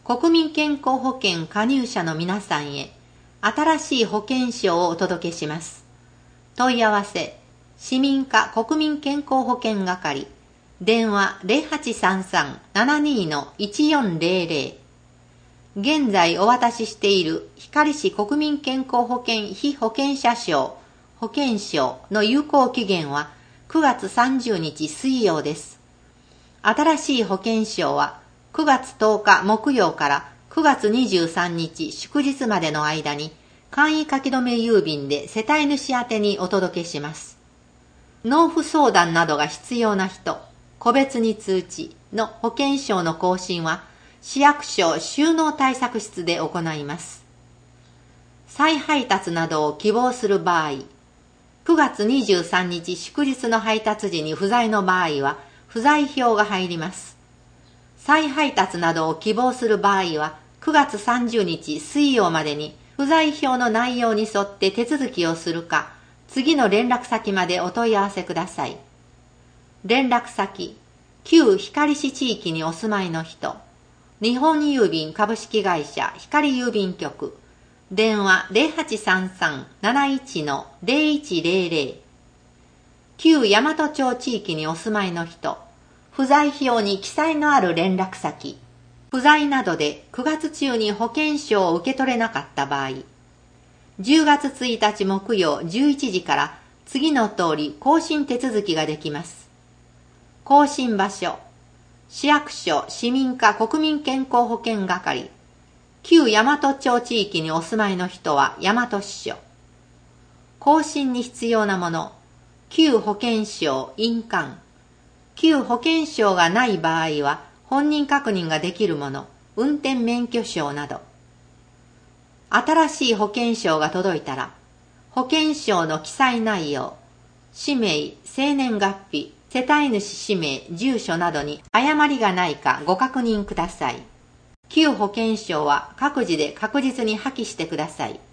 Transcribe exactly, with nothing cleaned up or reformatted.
国民健康保険加入者の皆さんへ、新しい保険証をお届けします。問い合わせ、市民課国民健康保険係、電話 ゼロはちさんさん ななに いちよんゼロゼロ。現在お渡ししている光市国民健康保険被保険者証、保険証の有効期限はくがつさんじゅうにち水曜です。新しい保険証はくがつとおか木曜からくがつにじゅうさんにち祝日までの間に簡易書き留め郵便で世帯主宛てにお届けします。納付相談などが必要な人、個別に通知の保険証の更新は市役所収納対策室で行います。再配達などを希望する場合、くがつにじゅうさんにち祝日の配達時に不在の場合は不在票が入ります。再配達などを希望する場合はくがつさんじゅうにち水曜までに不在票の内容に沿って手続きをするか、次の連絡先までお問い合わせください。連絡先、旧光市地域にお住まいの人、日本郵便株式会社光郵便局、電話 ゼロはちさんさん なないち ゼロいちゼロゼロ。旧大和町地域にお住まいの人、不在票に記載のある連絡先、不在などでくがつ中に保険証を受け取れなかった場合、じゅうがつついたち木曜じゅういちじから次の通り更新手続きができます。更新場所、市役所市民課国民健康保険係、旧大和町地域にお住まいの人は大和支所。更新に必要なもの、旧保険証印鑑、旧保険証がない場合は本人確認ができるもの、運転免許証など。新しい保険証が届いたら、保険証の記載内容、氏名、生年月日、世帯主氏名、住所などに誤りがないかご確認ください。旧保険証は各自で確実に破棄してください。